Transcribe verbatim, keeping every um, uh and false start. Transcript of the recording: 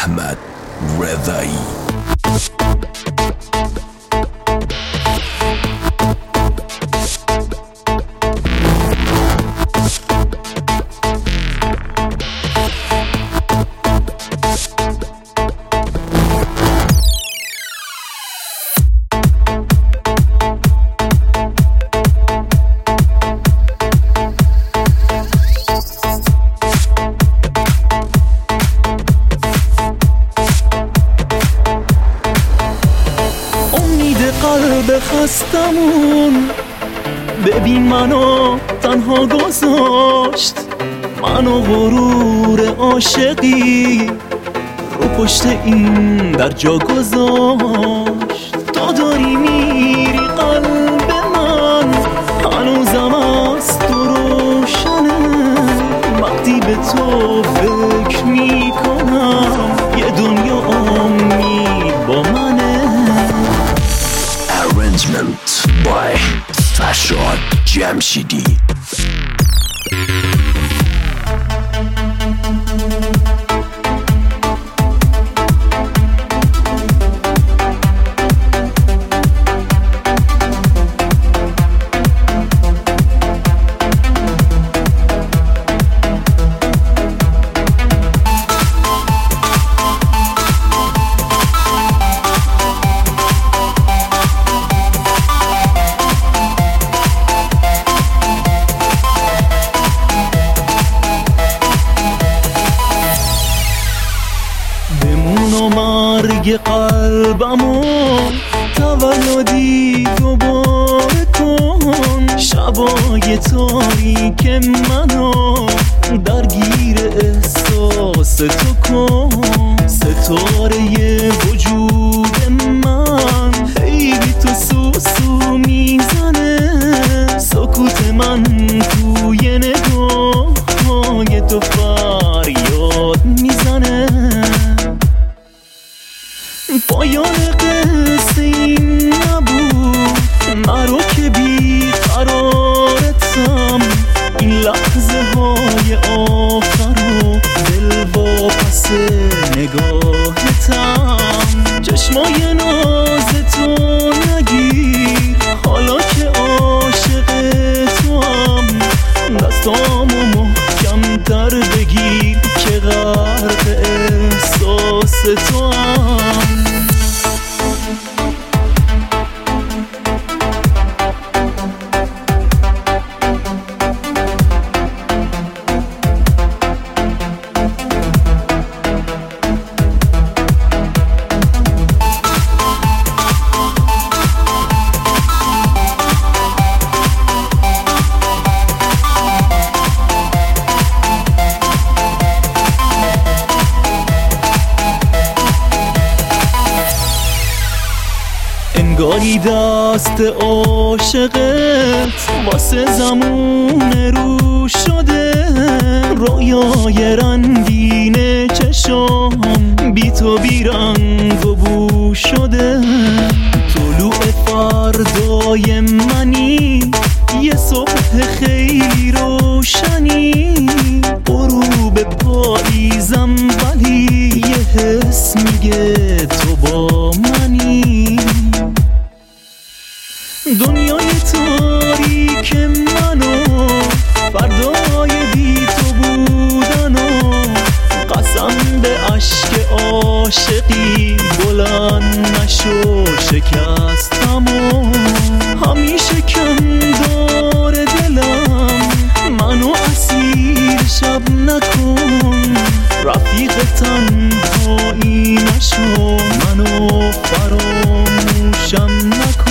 احمد رضایی. قلب خستمون ببین منو تنها گذاشت، منو غرور عاشقی رو پشت این در جا گذاشت. تو داری میری قلب من هنوزم است و روشنه، وقتی به تو فکر میکنم یه دنیا امید با منه. Arrangement by Farshad Jamshidi. مرگ قلبمو تولدی دوباره کن، شبای تاریک منو درگیر احساس تو کن. ستاره وجود من خیلی تو سوسو میزنه، سکوت من توی نگاه های تو فریاد میزنه. پایان قصه این نبود، مرو که بی قرارتم، این لحظه های آخر و دل واپس نگاهتم. چشمای ناز تو نگیر حالا که عاشق تو هم، دستامو محکم تر بگیر که غرق احساس تو هم. انگاری دست عاشقت واسه زمون رو شده، رویای رنگین چشام بی تو بی رنگ و بو شده. طلوع فردای منی یه صبح خیلی روشنی، غروب پاییزم ولی یه حس میگه تو با منی. دنیای تاریک منو فردای بی تو بودن و قسم به اشک عاشقی بلند نشو شکستم و همیشه کم دار دلم، منو اسیر شب نکن، رفیق تنهایی نشو، منو فراموشم نکن.